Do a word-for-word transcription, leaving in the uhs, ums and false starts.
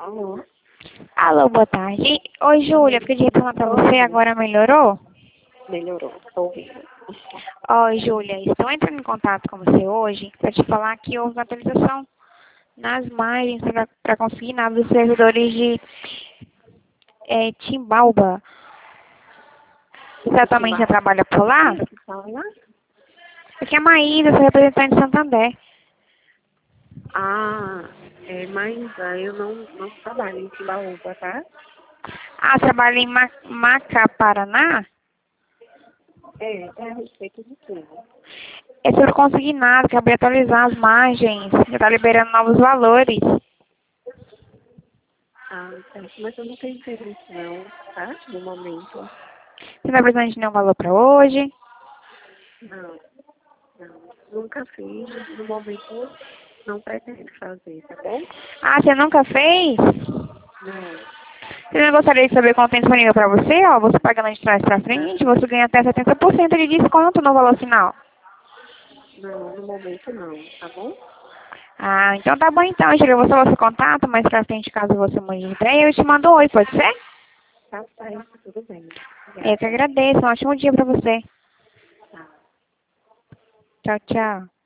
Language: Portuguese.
Alô? Alô, boa tarde. Oi, Júlia, fiquei de retornar pra você, agora melhorou? Melhorou, estou ouvindo. Oi, Júlia, estou entrando em contato com você hoje para te falar que houve uma atualização nas margens para conseguir nada dos servidores de é, Timbalba. Você atualmente já trabalha por lá? Que fala? Aqui é a Maísa, sou representante de Santander. Ah, é, mas ah, eu não, não trabalho em Timbaúba, tá? Ah, trabalha em Ma Macá, Paraná? É, é a respeito de tudo. É sobre consignado, acabei de atualizar as margens, já está liberando novos valores. Ah, tá. Mas eu não tenho interesse não, tá? No momento. Você não está precisando de nenhum valor para hoje? Não, não. Nunca fiz. No momento não pretendo fazer, tá bom? Ah, você nunca fez? Não, Você não gostaria de saber quanto tem disponível para você? Ó, você pagando de trás para frente, você ganha até setenta por cento de desconto no valor final. não, no momento não, tá bom? Ah, então tá bom então, Júlia. Eu vou salvar seu contato, mais pra frente, caso você mude de ideia, eu te mando um oi, pode ser? Tá certo, tudo bem. Eu que Obrigada. agradeço. Um ótimo dia pra você. Tá. Tchau, tchau.